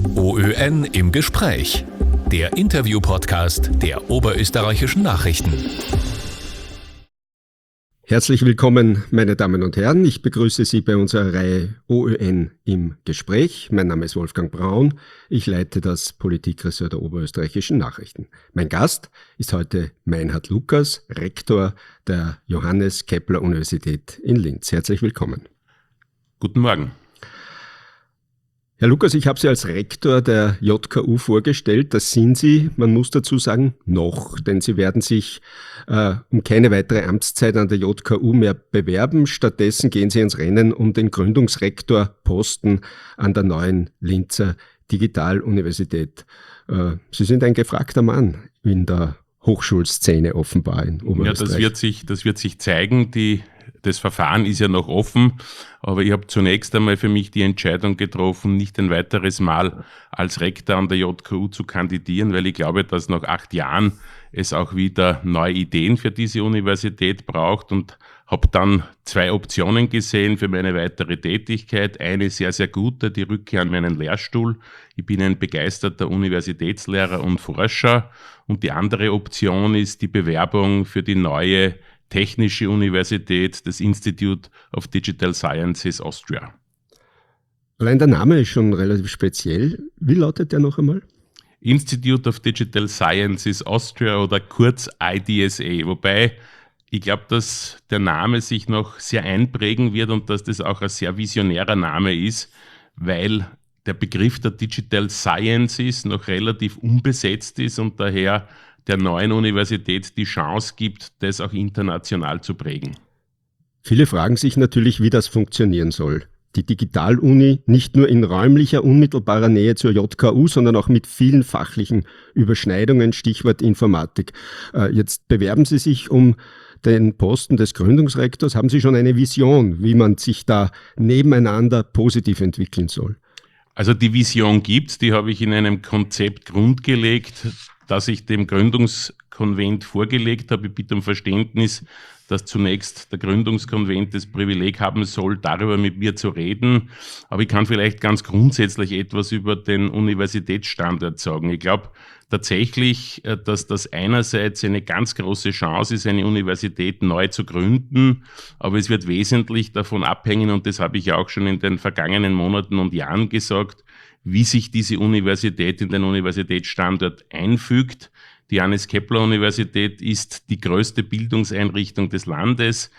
OÖN im Gespräch, der Interview-Podcast der Oberösterreichischen Nachrichten. Herzlich willkommen, meine Damen und Herren. Ich begrüße Sie bei unserer Reihe OÖN im Gespräch. Mein Name ist Wolfgang Braun. Ich leite das Politikressort der Oberösterreichischen Nachrichten. Mein Gast ist heute Meinhard Lukas, Rektor der Johannes Kepler Universität in Linz. Herzlich willkommen. Guten Morgen. Herr Lukas, ich habe Sie als Rektor der JKU vorgestellt. Das sind Sie, man muss dazu sagen, noch, denn Sie werden sich um keine weitere Amtszeit an der JKU mehr bewerben. Stattdessen gehen Sie ins Rennen um den Gründungsrektorposten an der neuen Linzer Digitaluniversität. Sie sind ein gefragter Mann in der Hochschulszene offenbar in Oberösterreich. Ja, das wird sich zeigen. Das Verfahren ist ja noch offen, aber ich habe zunächst einmal für mich die Entscheidung getroffen, nicht ein weiteres Mal als Rektor an der JKU zu kandidieren, weil ich glaube, dass nach 8 Jahren es auch wieder neue Ideen für diese Universität braucht und habe dann 2 Optionen gesehen für meine weitere Tätigkeit. Eine sehr, sehr gute, die Rückkehr an meinen Lehrstuhl. Ich bin ein begeisterter Universitätslehrer und Forscher. Und die andere Option ist die Bewerbung für die neue Technische Universität, das Institute of Digital Sciences Austria. Allein der Name ist schon relativ speziell. Wie lautet der noch einmal? Institute of Digital Sciences Austria oder kurz IDSA, wobei ich glaube, dass der Name sich noch sehr einprägen wird und dass das auch ein sehr visionärer Name ist, weil der Begriff der Digital Sciences noch relativ unbesetzt ist und daher der neuen Universität die Chance gibt, das auch international zu prägen. Viele fragen sich natürlich, wie das funktionieren soll. Die Digitaluni nicht nur in räumlicher, unmittelbarer Nähe zur JKU, sondern auch mit vielen fachlichen Überschneidungen, Stichwort Informatik. Jetzt bewerben Sie sich um den Posten des Gründungsrektors. Haben Sie schon eine Vision, wie man sich da nebeneinander positiv entwickeln soll? Also die Vision gibt's, die habe ich in einem Konzept grundgelegt, das ich dem Gründungskonvent vorgelegt habe. Ich bitte um Verständnis, dass zunächst der Gründungskonvent das Privileg haben soll, darüber mit mir zu reden. Aber ich kann vielleicht ganz grundsätzlich etwas über den Universitätsstandort sagen. Ich glaube tatsächlich, dass das einerseits eine ganz große Chance ist, eine Universität neu zu gründen. Aber es wird wesentlich davon abhängen, und das habe ich ja auch schon in den vergangenen Monaten und Jahren gesagt, wie sich diese Universität in den Universitätsstandort einfügt. Die Johannes Kepler Universität ist die größte Bildungseinrichtung des Landes,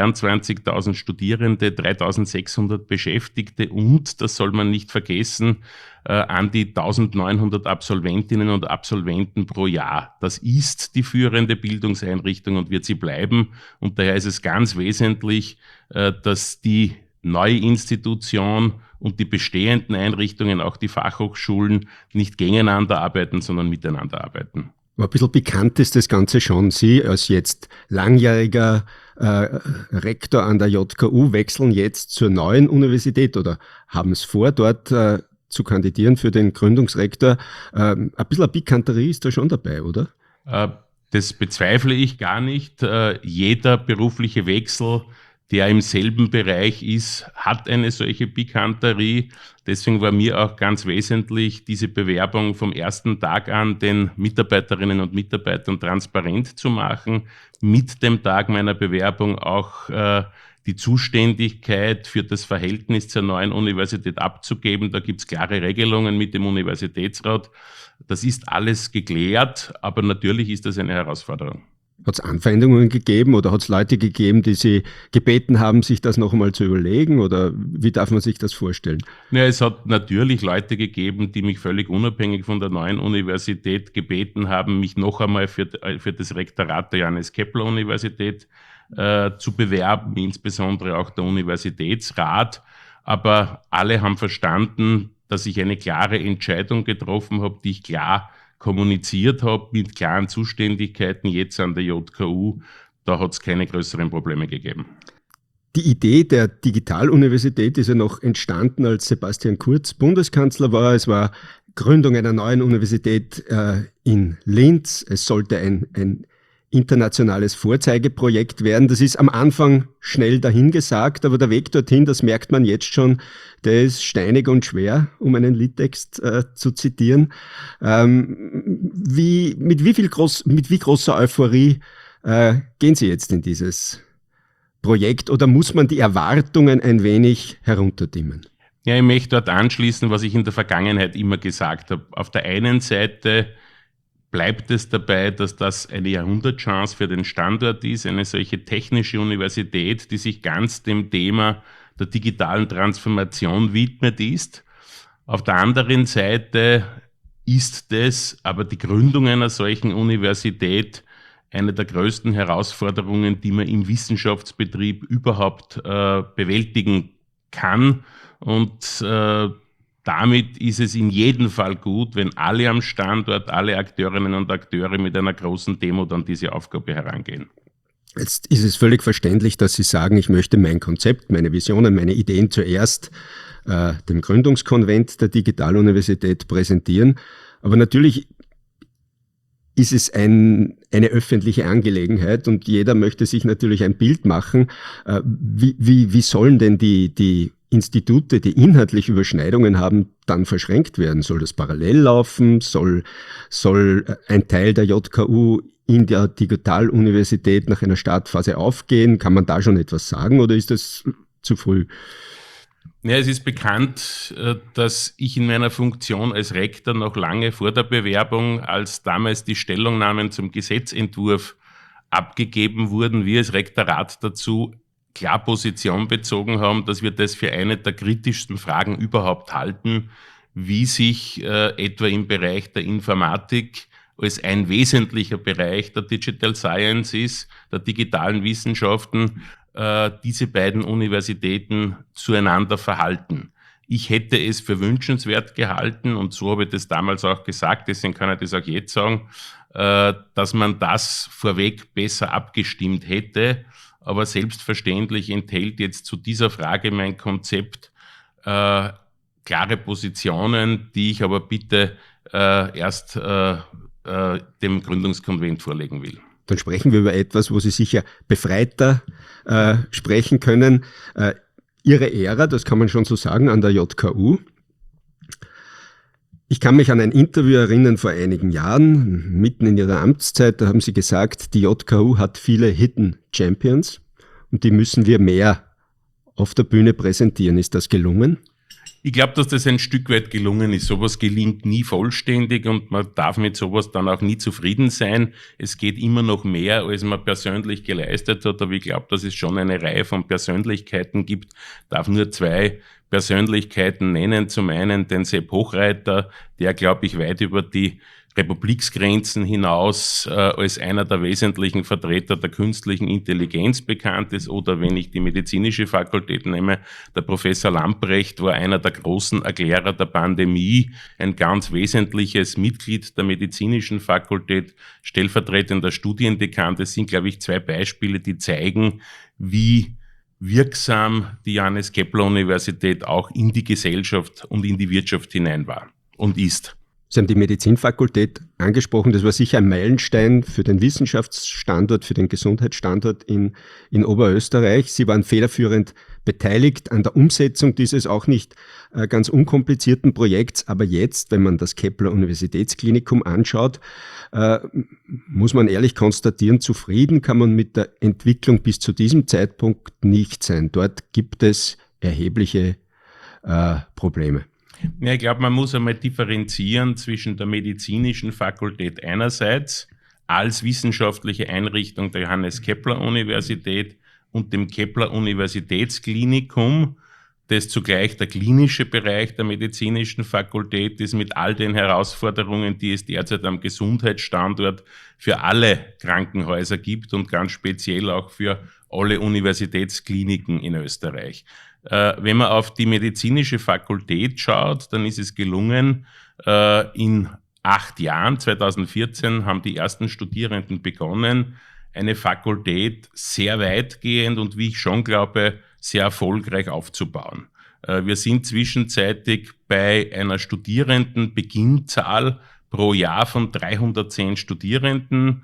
23.000 Studierende, 3.600 Beschäftigte und, das soll man nicht vergessen, an die 1.900 Absolventinnen und Absolventen pro Jahr. Das ist die führende Bildungseinrichtung und wird sie bleiben. Und daher ist es ganz wesentlich, dass die neue Institution und die bestehenden Einrichtungen, auch die Fachhochschulen, nicht gegeneinander arbeiten, sondern miteinander arbeiten. Aber ein bisschen bekannt ist das Ganze schon. Sie als jetzt langjähriger Rektor an der JKU wechseln jetzt zur neuen Universität oder haben es vor, dort zu kandidieren für den Gründungsrektor. Ein bisschen eine Pikanterie ist da schon dabei, oder? Das bezweifle ich gar nicht. Jeder berufliche Wechsel, der im selben Bereich ist, hat eine solche Pikanterie. Deswegen war mir auch ganz wesentlich, diese Bewerbung vom ersten Tag an den Mitarbeiterinnen und Mitarbeitern transparent zu machen. Mit dem Tag meiner Bewerbung auch die Zuständigkeit für das Verhältnis zur neuen Universität abzugeben. Da gibt es klare Regelungen mit dem Universitätsrat. Das ist alles geklärt, aber natürlich ist das eine Herausforderung. Hat es Anfeindungen gegeben oder hat es Leute gegeben, die Sie gebeten haben, sich das noch einmal zu überlegen? Oder wie darf man sich das vorstellen? Ja, es hat natürlich Leute gegeben, die mich völlig unabhängig von der neuen Universität gebeten haben, mich noch einmal für das Rektorat der Johannes Kepler Universität zu bewerben, insbesondere auch der Universitätsrat. Aber alle haben verstanden, dass ich eine klare Entscheidung getroffen habe, die ich klar kommuniziert habe, mit klaren Zuständigkeiten jetzt an der JKU. Da hat es keine größeren Probleme gegeben. Die Idee der Digitaluniversität ist ja noch entstanden, als Sebastian Kurz Bundeskanzler war. Es war Gründung einer neuen Universität in Linz. Es sollte ein internationales Vorzeigeprojekt werden. Das ist am Anfang schnell dahingesagt, aber der Weg dorthin, das merkt man jetzt schon, der ist steinig und schwer, um einen Liedtext zu zitieren. Mit wie großer Euphorie gehen Sie jetzt in dieses Projekt oder muss man die Erwartungen ein wenig herunterdimmen? Ja, ich möchte dort anschließen, was ich in der Vergangenheit immer gesagt habe. Auf der einen Seite bleibt es dabei, dass das eine Jahrhundertchance für den Standort ist, eine solche technische Universität, die sich ganz dem Thema der digitalen Transformation widmet ist. Auf der anderen Seite ist es aber die Gründung einer solchen Universität eine der größten Herausforderungen, die man im Wissenschaftsbetrieb überhaupt bewältigen kann. Und damit ist es in jedem Fall gut, wenn alle am Standort, alle Akteurinnen und Akteure mit einer großen Demut an diese Aufgabe herangehen. Jetzt ist es völlig verständlich, dass Sie sagen, ich möchte mein Konzept, meine Visionen, meine Ideen zuerst dem Gründungskonvent der Digitaluniversität präsentieren. Aber natürlich ist es eine öffentliche Angelegenheit und jeder möchte sich natürlich ein Bild machen. Wie sollen denn die Institute, die inhaltlich Überschneidungen haben, dann verschränkt werden? Soll das parallel laufen? Soll ein Teil der JKU in der Digitaluniversität nach einer Startphase aufgehen? Kann man da schon etwas sagen oder ist das zu früh? Ja, es ist bekannt, dass ich in meiner Funktion als Rektor noch lange vor der Bewerbung, als damals die Stellungnahmen zum Gesetzentwurf abgegeben wurden, wir als Rektorat dazu klar Position bezogen haben, dass wir das für eine der kritischsten Fragen überhaupt halten, wie sich etwa im Bereich der Informatik als ein wesentlicher Bereich der Digital Sciences, der digitalen Wissenschaften, diese beiden Universitäten zueinander verhalten. Ich hätte es für wünschenswert gehalten, und so habe ich das damals auch gesagt, deswegen kann ich das auch jetzt sagen, dass man das vorweg besser abgestimmt hätte. Aber selbstverständlich enthält jetzt zu dieser Frage mein Konzept klare Positionen, die ich aber bitte erst dem Gründungskonvent vorlegen will. Dann sprechen wir über etwas, wo Sie sicher befreiter sprechen können. Ihre Ära, das kann man schon so sagen, an der JKU. Ich kann mich an ein Interview erinnern vor einigen Jahren, mitten in Ihrer Amtszeit, da haben Sie gesagt, die JKU hat viele Hidden Champions und die müssen wir mehr auf der Bühne präsentieren. Ist das gelungen? Ich glaube, dass das ein Stück weit gelungen ist. Sowas gelingt nie vollständig und man darf mit sowas dann auch nie zufrieden sein. Es geht immer noch mehr, als man persönlich geleistet hat, aber ich glaube, dass es schon eine Reihe von Persönlichkeiten gibt. Ich darf nur 2 Persönlichkeiten nennen. Zum einen den Sepp Hochreiter, der, glaube ich, weit über die Republiksgrenzen hinaus als einer der wesentlichen Vertreter der künstlichen Intelligenz bekannt ist. Oder wenn ich die medizinische Fakultät nehme, der Professor Lamprecht war einer der großen Erklärer der Pandemie, ein ganz wesentliches Mitglied der medizinischen Fakultät, stellvertretender Studiendekan. Das sind, glaube ich, 2 Beispiele, die zeigen, wie wirksam die Johannes Kepler Universität auch in die Gesellschaft und in die Wirtschaft hinein war und ist. Sie haben die Medizinfakultät angesprochen. Das war sicher ein Meilenstein für den Wissenschaftsstandort, für den Gesundheitsstandort in Oberösterreich. Sie waren federführend beteiligt an der Umsetzung dieses auch nicht ganz unkomplizierten Projekts. Aber jetzt, wenn man das Kepler Universitätsklinikum anschaut, muss man ehrlich konstatieren, zufrieden kann man mit der Entwicklung bis zu diesem Zeitpunkt nicht sein. Dort gibt es erhebliche Probleme. Ja, ich glaube, man muss einmal differenzieren zwischen der medizinischen Fakultät einerseits als wissenschaftliche Einrichtung der Johannes Kepler Universität und dem Kepler Universitätsklinikum, das zugleich der klinische Bereich der medizinischen Fakultät ist, mit all den Herausforderungen, die es derzeit am Gesundheitsstandort für alle Krankenhäuser gibt und ganz speziell auch für alle Universitätskliniken in Österreich. Wenn man auf die medizinische Fakultät schaut, dann ist es gelungen, in 8 Jahren, 2014, haben die ersten Studierenden begonnen, eine Fakultät sehr weitgehend und, wie ich schon glaube, sehr erfolgreich aufzubauen. Wir sind zwischenzeitlich bei einer Studierendenbeginnzahl pro Jahr von 310 Studierenden.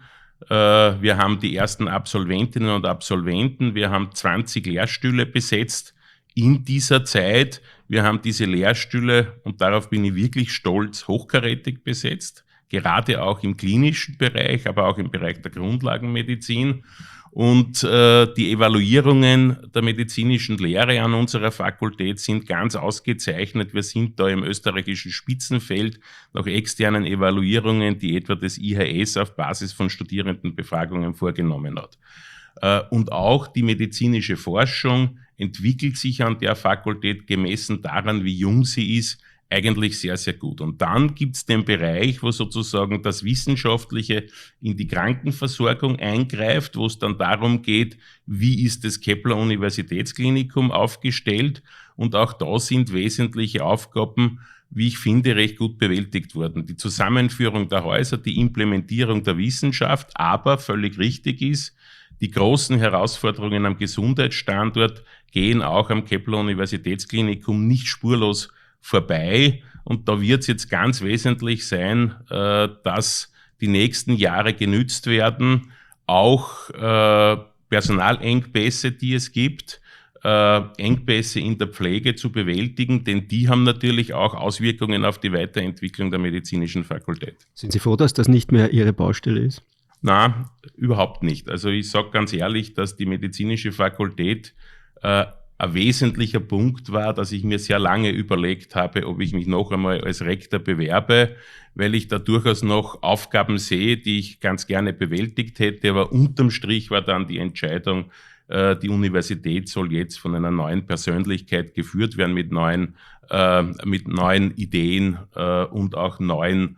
Wir haben die ersten Absolventinnen und Absolventen. Wir haben 20 Lehrstühle besetzt in dieser Zeit. Wir haben diese Lehrstühle, und darauf bin ich wirklich stolz, hochkarätig besetzt. Gerade auch im klinischen Bereich, aber auch im Bereich der Grundlagenmedizin. Und die Evaluierungen der medizinischen Lehre an unserer Fakultät sind ganz ausgezeichnet. Wir sind da im österreichischen Spitzenfeld nach externen Evaluierungen, die etwa das IHS auf Basis von Studierendenbefragungen vorgenommen hat. Und auch die medizinische Forschung entwickelt sich an der Fakultät, gemessen daran, wie jung sie ist, eigentlich sehr, sehr gut. Und dann gibt es den Bereich, wo sozusagen das Wissenschaftliche in die Krankenversorgung eingreift, wo es dann darum geht, wie ist das Kepler-Universitätsklinikum aufgestellt. Und auch da sind wesentliche Aufgaben, wie ich finde, recht gut bewältigt worden. Die Zusammenführung der Häuser, die Implementierung der Wissenschaft, aber völlig richtig ist, die großen Herausforderungen am Gesundheitsstandort gehen auch am Kepler-Universitätsklinikum nicht spurlos vorbei. Und da wird es jetzt ganz wesentlich sein, dass die nächsten Jahre genützt werden, auch Personalengpässe, die es gibt, Engpässe in der Pflege zu bewältigen, denn die haben natürlich auch Auswirkungen auf die Weiterentwicklung der medizinischen Fakultät. Sind Sie froh, dass das nicht mehr Ihre Baustelle ist? Na, überhaupt nicht. Also ich sage ganz ehrlich, dass die medizinische Fakultät ein wesentlicher Punkt war, dass ich mir sehr lange überlegt habe, ob ich mich noch einmal als Rektor bewerbe, weil ich da durchaus noch Aufgaben sehe, die ich ganz gerne bewältigt hätte. Aber unterm Strich war dann die Entscheidung, die Universität soll jetzt von einer neuen Persönlichkeit geführt werden, mit neuen Ideen und auch neuen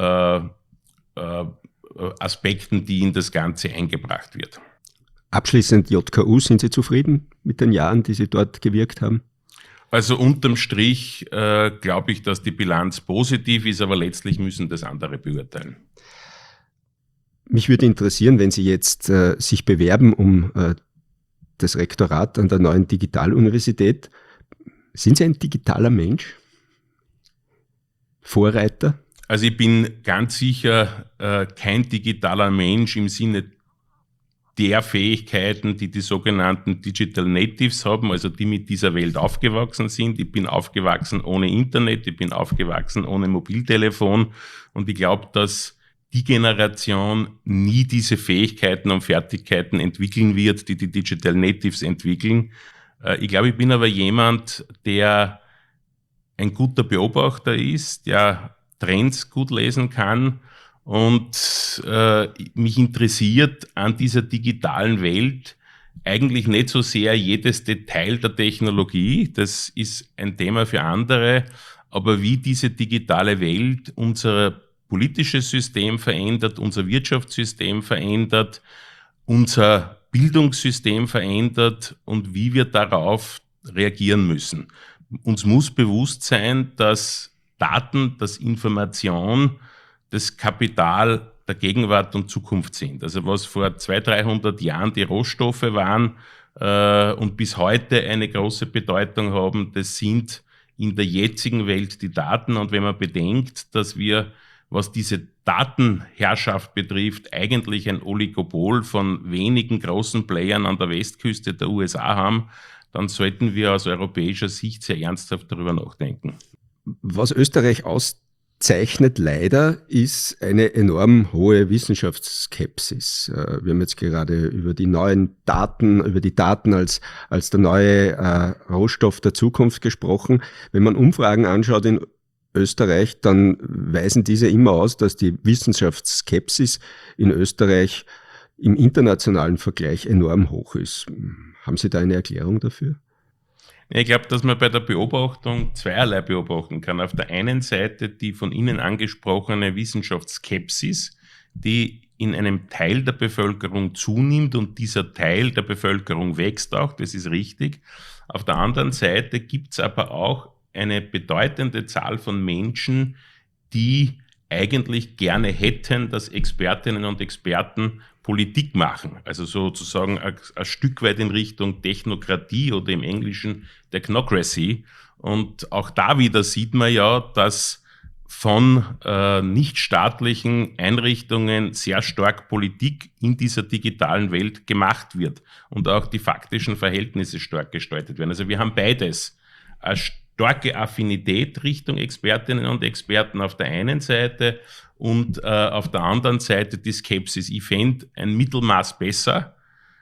Aspekten, die in das Ganze eingebracht wird. Abschließend JKU, sind Sie zufrieden mit den Jahren, die Sie dort gewirkt haben? Also unterm Strich glaube ich, dass die Bilanz positiv ist, aber letztlich müssen das andere beurteilen. Mich würde interessieren, wenn Sie jetzt sich bewerben um das Rektorat an der neuen Digitaluniversität. Sind Sie ein digitaler Mensch? Vorreiter? Also ich bin ganz sicher kein digitaler Mensch im Sinne der Fähigkeiten, die die sogenannten Digital Natives haben, also die mit dieser Welt aufgewachsen sind. Ich bin aufgewachsen ohne Internet, ich bin aufgewachsen ohne Mobiltelefon und ich glaube, dass die Generation nie diese Fähigkeiten und Fertigkeiten entwickeln wird, die die Digital Natives entwickeln. Ich glaube, ich bin aber jemand, der ein guter Beobachter ist, der Trends gut lesen kann und mich interessiert an dieser digitalen Welt eigentlich nicht so sehr jedes Detail der Technologie, das ist ein Thema für andere, aber wie diese digitale Welt unser politisches System verändert, unser Wirtschaftssystem verändert, unser Bildungssystem verändert und wie wir darauf reagieren müssen. Uns muss bewusst sein, dass Daten, dass Information das Kapital der Gegenwart und Zukunft sind. Also was vor 200-300 Jahren die Rohstoffe waren und bis heute eine große Bedeutung haben, das sind in der jetzigen Welt die Daten. Und wenn man bedenkt, dass wir, was diese Datenherrschaft betrifft, eigentlich ein Oligopol von wenigen großen Playern an der Westküste der USA haben, dann sollten wir aus europäischer Sicht sehr ernsthaft darüber nachdenken. Was Österreich auszeichnet leider, ist eine enorm hohe Wissenschaftsskepsis. Wir haben jetzt gerade über die neuen Daten, über die Daten als der neue Rohstoff der Zukunft gesprochen. Wenn man Umfragen anschaut in Österreich, dann weisen diese immer aus, dass die Wissenschaftsskepsis in Österreich im internationalen Vergleich enorm hoch ist. Haben Sie da eine Erklärung dafür? Ich glaube, dass man bei der Beobachtung zweierlei beobachten kann. Auf der einen Seite die von Ihnen angesprochene Wissenschaftsskepsis, die in einem Teil der Bevölkerung zunimmt und dieser Teil der Bevölkerung wächst auch, das ist richtig. Auf der anderen Seite gibt es aber auch eine bedeutende Zahl von Menschen, die eigentlich gerne hätten, dass Expertinnen und Experten Politik machen, also sozusagen ein Stück weit in Richtung Technokratie oder im Englischen Technocracy. Und auch da wieder sieht man ja, dass von nichtstaatlichen Einrichtungen sehr stark Politik in dieser digitalen Welt gemacht wird und auch die faktischen Verhältnisse stark gestaltet werden. Also wir haben beides. Eine starke Affinität Richtung Expertinnen und Experten auf der einen Seite und auf der anderen Seite die Skepsis. Ich fände ein Mittelmaß besser.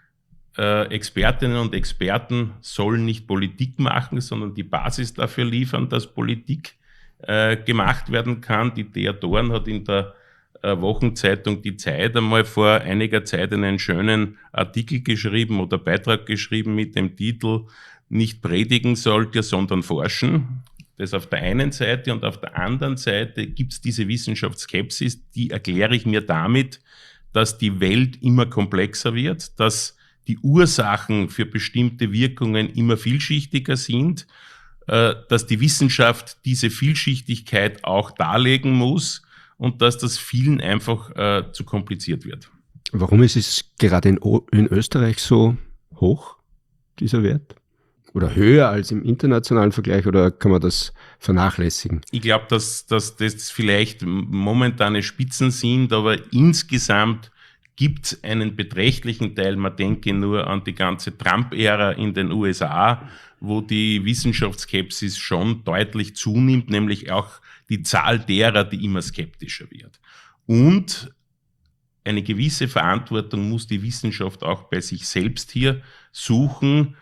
Expertinnen und Experten sollen nicht Politik machen, sondern die Basis dafür liefern, dass Politik gemacht werden kann. Die Thea Dorn hat in der Wochenzeitung Die Zeit einmal vor einiger Zeit einen schönen Artikel geschrieben oder Beitrag geschrieben mit dem Titel "Nicht predigen sollt ihr, sondern forschen". Das auf der einen Seite, und auf der anderen Seite gibt es diese Wissenschaftsskepsis, die erkläre ich mir damit, dass die Welt immer komplexer wird, dass die Ursachen für bestimmte Wirkungen immer vielschichtiger sind, dass die Wissenschaft diese Vielschichtigkeit auch darlegen muss und dass das vielen einfach zu kompliziert wird. Warum ist es gerade in Österreich so hoch, dieser Wert? Oder höher als im internationalen Vergleich, oder kann man das vernachlässigen? Ich glaube, dass das vielleicht momentane Spitzen sind, aber insgesamt gibt es einen beträchtlichen Teil, man denke nur an die ganze Trump-Ära in den USA, wo die Wissenschaftsskepsis schon deutlich zunimmt, nämlich auch die Zahl derer, die immer skeptischer wird. Und eine gewisse Verantwortung muss die Wissenschaft auch bei sich selbst hier suchen.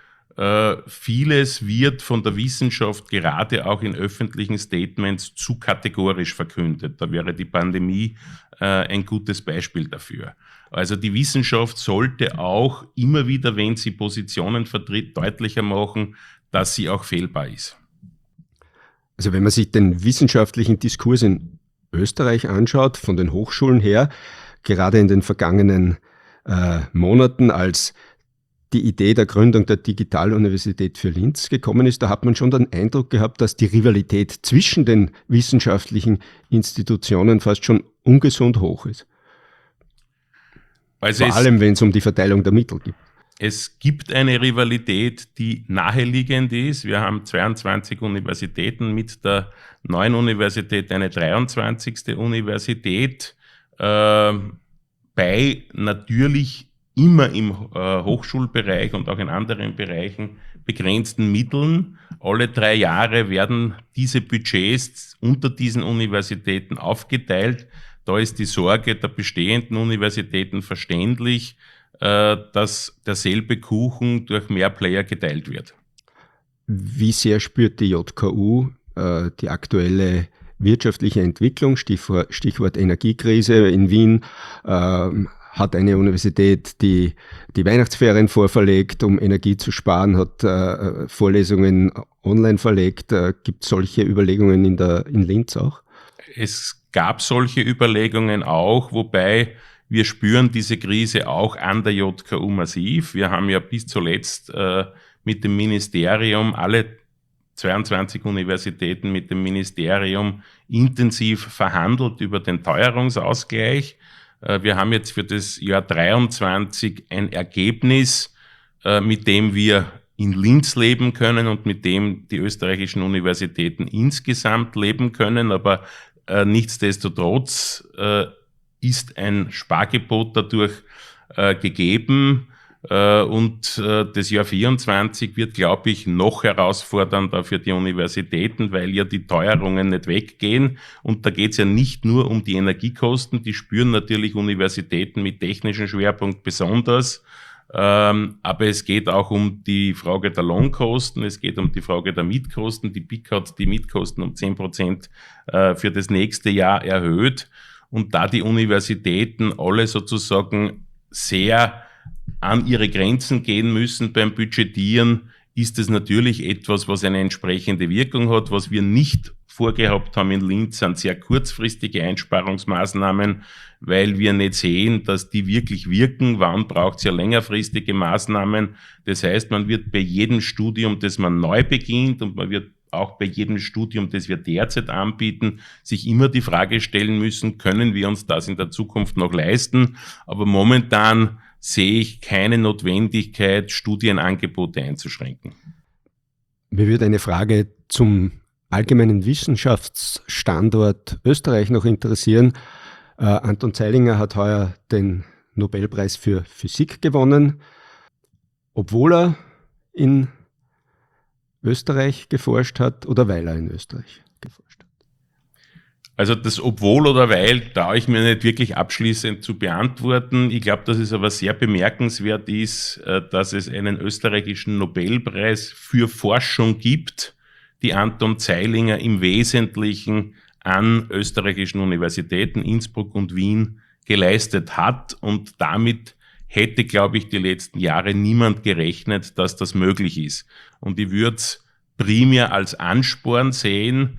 Vieles wird von der Wissenschaft gerade auch in öffentlichen Statements zu kategorisch verkündet. Da wäre die Pandemie ein gutes Beispiel dafür. Also die Wissenschaft sollte auch immer wieder, wenn sie Positionen vertritt, deutlicher machen, dass sie auch fehlbar ist. Also wenn man sich den wissenschaftlichen Diskurs in Österreich anschaut, von den Hochschulen her, gerade in den vergangenen Monaten, als die Idee der Gründung der Digitaluniversität für Linz gekommen ist, da hat man schon den Eindruck gehabt, dass die Rivalität zwischen den wissenschaftlichen Institutionen fast schon ungesund hoch ist. Also vor allem, wenn es um die Verteilung der Mittel geht. Es gibt eine Rivalität, die naheliegend ist. Wir haben 22 Universitäten, mit der neuen Universität eine 23. Universität, bei natürlich immer im Hochschulbereich und auch in anderen Bereichen begrenzten Mitteln. Alle 3 Jahre werden diese Budgets unter diesen Universitäten aufgeteilt. Da ist die Sorge der bestehenden Universitäten verständlich, dass derselbe Kuchen durch mehr Player geteilt wird. Wie sehr spürt die JKU die aktuelle wirtschaftliche Entwicklung, Stichwort Energiekrise in Wien? Hat eine Universität die Weihnachtsferien vorverlegt, um Energie zu sparen, hat Vorlesungen online verlegt. Gibt es solche Überlegungen in Linz auch? Es gab solche Überlegungen auch, wobei wir spüren diese Krise auch an der JKU massiv. Wir haben ja bis zuletzt mit dem Ministerium, alle 22 Universitäten mit dem Ministerium intensiv verhandelt über den Teuerungsausgleich. Wir haben jetzt für das Jahr 23 ein Ergebnis, mit dem wir in Linz leben können und mit dem die österreichischen Universitäten insgesamt leben können. Aber nichtsdestotrotz ist ein Spargebot dadurch gegeben. Und das Jahr 24 wird, glaube ich, noch herausfordernder für die Universitäten, weil ja die Teuerungen nicht weggehen. Und da geht es ja nicht nur um die Energiekosten, die spüren natürlich Universitäten mit technischem Schwerpunkt besonders. Aber es geht auch um die Frage der Lohnkosten, es geht um die Frage der Mietkosten. Die BIK hat die Mietkosten um 10% für das nächste Jahr erhöht. Und da die Universitäten alle sozusagen sehr an ihre Grenzen gehen müssen beim Budgetieren, ist es natürlich etwas, was eine entsprechende Wirkung hat. Was wir nicht vorgehabt haben in Linz, sind sehr kurzfristige Einsparungsmaßnahmen, weil wir nicht sehen, dass die wirklich wirken. Wann braucht es ja längerfristige Maßnahmen? Das heißt, man wird bei jedem Studium, das man neu beginnt, und man wird auch bei jedem Studium, das wir derzeit anbieten, sich immer die Frage stellen müssen, können wir uns das in der Zukunft noch leisten? Aber momentan sehe ich keine Notwendigkeit, Studienangebote einzuschränken. Mir würde eine Frage zum allgemeinen Wissenschaftsstandort Österreich noch interessieren. Anton Zeilinger hat heuer den Nobelpreis für Physik gewonnen, obwohl er in Österreich geforscht hat oder weil er in Österreich geforscht hat. Also das obwohl oder weil traue ich mir nicht wirklich abschließend zu beantworten. Ich glaube, dass es aber sehr bemerkenswert ist, dass es einen österreichischen Nobelpreis für Forschung gibt, die Anton Zeilinger im Wesentlichen an österreichischen Universitäten Innsbruck und Wien geleistet hat. Und damit hätte, glaube ich, die letzten Jahre niemand gerechnet, dass das möglich ist. Und ich würde es primär als Ansporn sehen,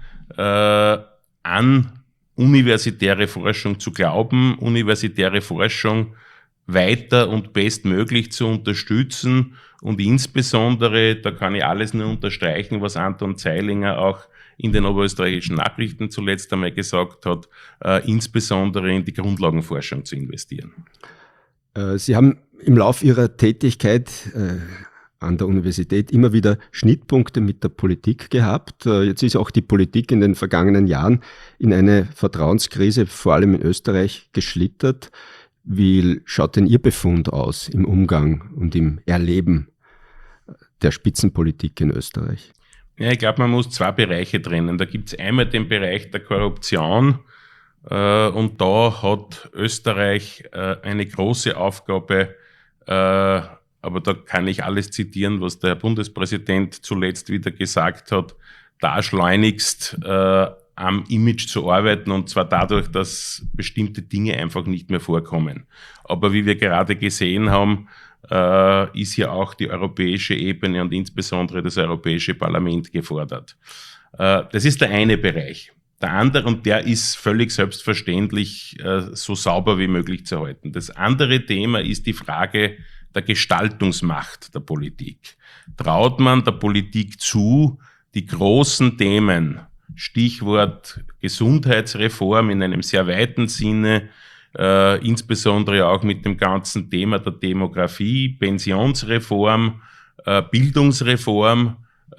an universitäre Forschung zu glauben, universitäre Forschung weiter und bestmöglich zu unterstützen und insbesondere, da kann ich alles nur unterstreichen, was Anton Zeilinger auch in den Oberösterreichischen Nachrichten zuletzt einmal gesagt hat, insbesondere in die Grundlagenforschung zu investieren. Sie haben im Lauf Ihrer Tätigkeit an der Universität immer wieder Schnittpunkte mit der Politik gehabt. Jetzt ist auch die Politik in den vergangenen Jahren in eine Vertrauenskrise, vor allem in Österreich, geschlittert. Wie schaut denn Ihr Befund aus im Umgang und im Erleben der Spitzenpolitik in Österreich? Ja, ich glaube, man muss zwei Bereiche trennen. Da gibt es einmal den Bereich der Korruption und da hat Österreich eine große Aufgabe, aber da kann ich alles zitieren, was der Herr Bundespräsident zuletzt wieder gesagt hat, da schleunigst am Image zu arbeiten und zwar dadurch, dass bestimmte Dinge einfach nicht mehr vorkommen. Aber wie wir gerade gesehen haben, ist ja auch die europäische Ebene und insbesondere das Europäische Parlament gefordert. Das ist der eine Bereich. Der andere, und der ist völlig selbstverständlich so sauber wie möglich zu halten. Das andere Thema ist die Frage der Gestaltungsmacht der Politik. Traut man der Politik zu, die großen Themen, Stichwort Gesundheitsreform in einem sehr weiten Sinne, insbesondere auch mit dem ganzen Thema der Demografie, Pensionsreform, Bildungsreform,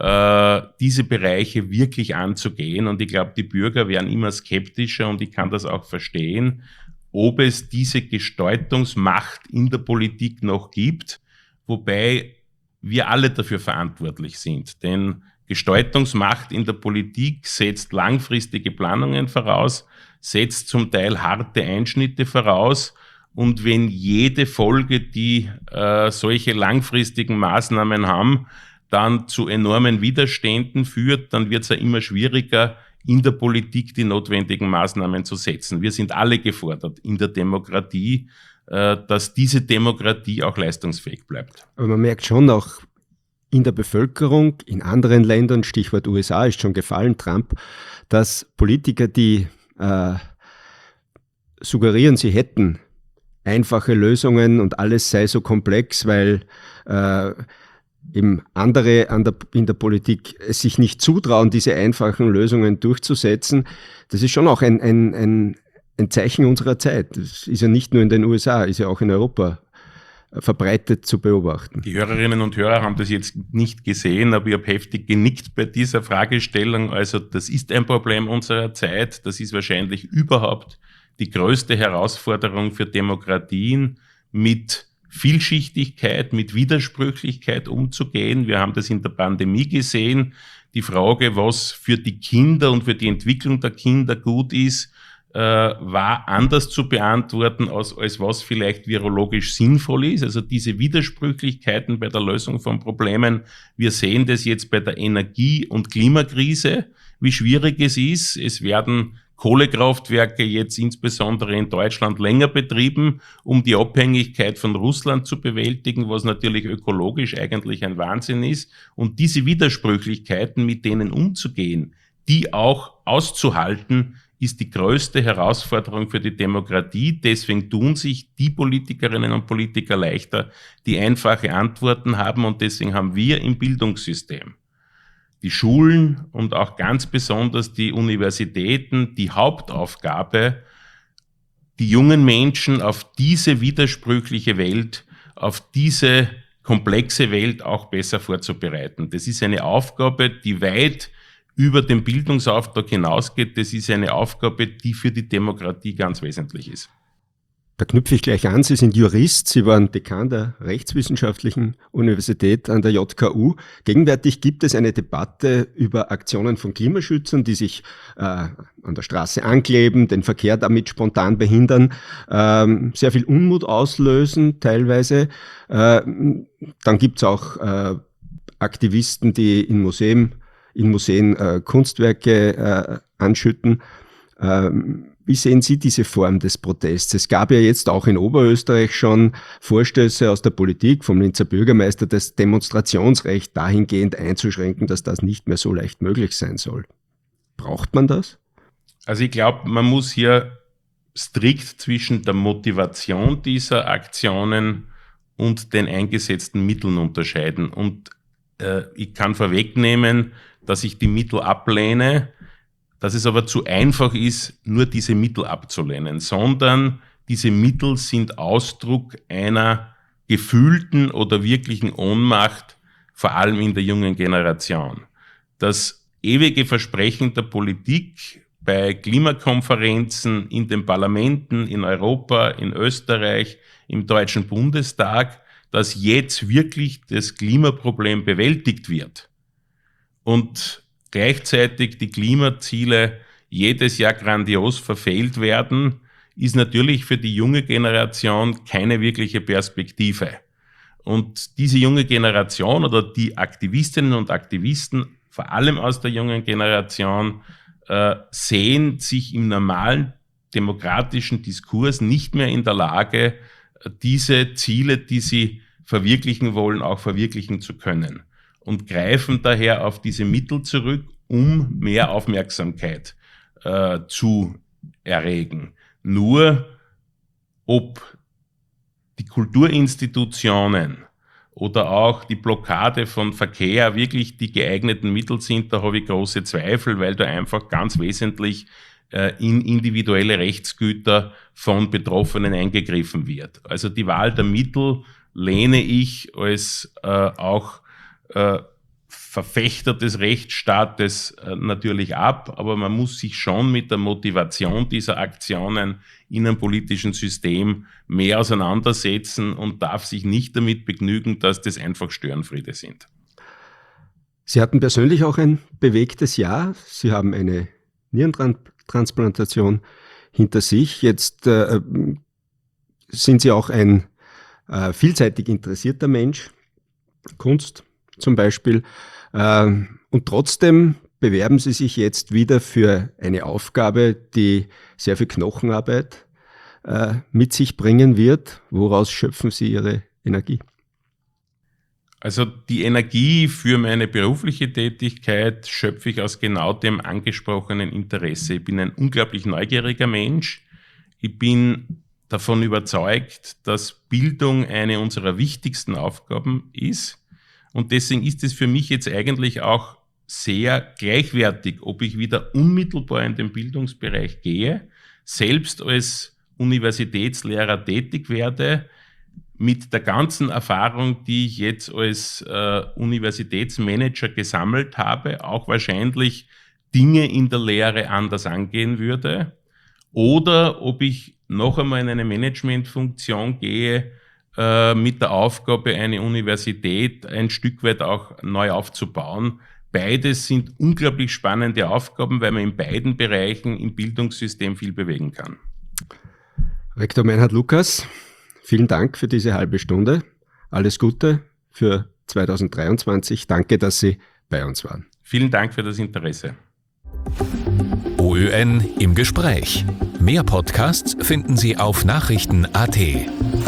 diese Bereiche wirklich anzugehen. Und ich glaube, die Bürger werden immer skeptischer und ich kann das auch verstehen, ob es diese Gestaltungsmacht in der Politik noch gibt, wobei wir alle dafür verantwortlich sind. Denn Gestaltungsmacht in der Politik setzt langfristige Planungen voraus, setzt zum Teil harte Einschnitte voraus. Und wenn jede Folge, die solche langfristigen Maßnahmen haben, dann zu enormen Widerständen führt, dann wird es ja immer schwieriger, in der Politik die notwendigen Maßnahmen zu setzen. Wir sind alle gefordert in der Demokratie, dass diese Demokratie auch leistungsfähig bleibt. Aber man merkt schon auch in der Bevölkerung, in anderen Ländern, Stichwort USA ist schon gefallen, Trump, dass Politiker, die suggerieren, sie hätten einfache Lösungen und alles sei so komplex, weil eben andere in der Politik es sich nicht zutrauen, diese einfachen Lösungen durchzusetzen. Das ist schon auch ein Zeichen unserer Zeit. Das ist ja nicht nur in den USA, ist ja auch in Europa verbreitet zu beobachten. Die Hörerinnen und Hörer haben das jetzt nicht gesehen, aber ich habe heftig genickt bei dieser Fragestellung. Also das ist ein Problem unserer Zeit. Das ist wahrscheinlich überhaupt die größte Herausforderung für Demokratien, mit Vielschichtigkeit, mit Widersprüchlichkeit umzugehen. Wir haben das in der Pandemie gesehen. Die Frage, was für die Kinder und für die Entwicklung der Kinder gut ist, war anders zu beantworten, als was vielleicht virologisch sinnvoll ist. Also diese Widersprüchlichkeiten bei der Lösung von Problemen. Wir sehen das jetzt bei der Energie- und Klimakrise, wie schwierig es ist. Es werden Kohlekraftwerke jetzt insbesondere in Deutschland länger betrieben, um die Abhängigkeit von Russland zu bewältigen, was natürlich ökologisch eigentlich ein Wahnsinn ist. Und diese Widersprüchlichkeiten, mit denen umzugehen, die auch auszuhalten, ist die größte Herausforderung für die Demokratie. Deswegen tun sich die Politikerinnen und Politiker leichter, die einfache Antworten haben. Und deswegen haben wir im Bildungssystem, die Schulen und auch ganz besonders die Universitäten, die Hauptaufgabe, die jungen Menschen auf diese widersprüchliche Welt, auf diese komplexe Welt auch besser vorzubereiten. Das ist eine Aufgabe, die weit über den Bildungsauftrag hinausgeht, das ist eine Aufgabe, die für die Demokratie ganz wesentlich ist. Da knüpfe ich gleich an. Sie sind Jurist, Sie waren Dekan der Rechtswissenschaftlichen Universität an der JKU. Gegenwärtig gibt es eine Debatte über Aktionen von Klimaschützern, die sich an der Straße ankleben, den Verkehr damit spontan behindern, sehr viel Unmut auslösen teilweise. Dann gibt es auch Aktivisten, die in Museen Kunstwerke anschütten. Wie sehen Sie diese Form des Protests? Es gab ja jetzt auch in Oberösterreich schon Vorstöße aus der Politik, vom Linzer Bürgermeister, das Demonstrationsrecht dahingehend einzuschränken, dass das nicht mehr so leicht möglich sein soll. Braucht man das? Also ich glaube, man muss hier strikt zwischen der Motivation dieser Aktionen und den eingesetzten Mitteln unterscheiden. Und ich kann vorwegnehmen, dass ich die Mittel ablehne, dass es aber zu einfach ist, nur diese Mittel abzulehnen, sondern diese Mittel sind Ausdruck einer gefühlten oder wirklichen Ohnmacht, vor allem in der jungen Generation. Das ewige Versprechen der Politik bei Klimakonferenzen in den Parlamenten in Europa, in Österreich, im Deutschen Bundestag, dass jetzt wirklich das Klimaproblem bewältigt wird und gleichzeitig die Klimaziele jedes Jahr grandios verfehlt werden, ist natürlich für die junge Generation keine wirkliche Perspektive. Und diese junge Generation oder die Aktivistinnen und Aktivisten, vor allem aus der jungen Generation, sehen sich im normalen demokratischen Diskurs nicht mehr in der Lage, diese Ziele, die sie verwirklichen wollen, auch verwirklichen zu können. Und greifen daher auf diese Mittel zurück, um mehr Aufmerksamkeit zu erregen. Nur ob die Kulturinstitutionen oder auch die Blockade von Verkehr wirklich die geeigneten Mittel sind, da habe ich große Zweifel, weil da einfach ganz wesentlich in individuelle Rechtsgüter von Betroffenen eingegriffen wird. Also die Wahl der Mittel lehne ich als auch Verfechter des Rechtsstaates natürlich ab, aber man muss sich schon mit der Motivation dieser Aktionen in einem politischen System mehr auseinandersetzen und darf sich nicht damit begnügen, dass das einfach Störenfriede sind. Sie hatten persönlich auch ein bewegtes Jahr. Sie haben eine Nierentransplantation hinter sich. Jetzt sind Sie auch ein vielseitig interessierter Mensch, Kunst zum Beispiel. Und trotzdem bewerben Sie sich jetzt wieder für eine Aufgabe, die sehr viel Knochenarbeit mit sich bringen wird. Woraus schöpfen Sie Ihre Energie? Also die Energie für meine berufliche Tätigkeit schöpfe ich aus genau dem angesprochenen Interesse. Ich bin ein unglaublich neugieriger Mensch. Ich bin davon überzeugt, dass Bildung eine unserer wichtigsten Aufgaben ist. Und deswegen ist es für mich jetzt eigentlich auch sehr gleichwertig, ob ich wieder unmittelbar in den Bildungsbereich gehe, selbst als Universitätslehrer tätig werde, mit der ganzen Erfahrung, die ich jetzt als Universitätsmanager gesammelt habe, auch wahrscheinlich Dinge in der Lehre anders angehen würde, oder ob ich noch einmal in eine Managementfunktion gehe, mit der Aufgabe, eine Universität ein Stück weit auch neu aufzubauen. Beides sind unglaublich spannende Aufgaben, weil man in beiden Bereichen im Bildungssystem viel bewegen kann. Rektor Meinhard Lukas, vielen Dank für diese halbe Stunde. Alles Gute für 2023. Danke, dass Sie bei uns waren. Vielen Dank für das Interesse. OÖN im Gespräch. Mehr Podcasts finden Sie auf Nachrichten.at.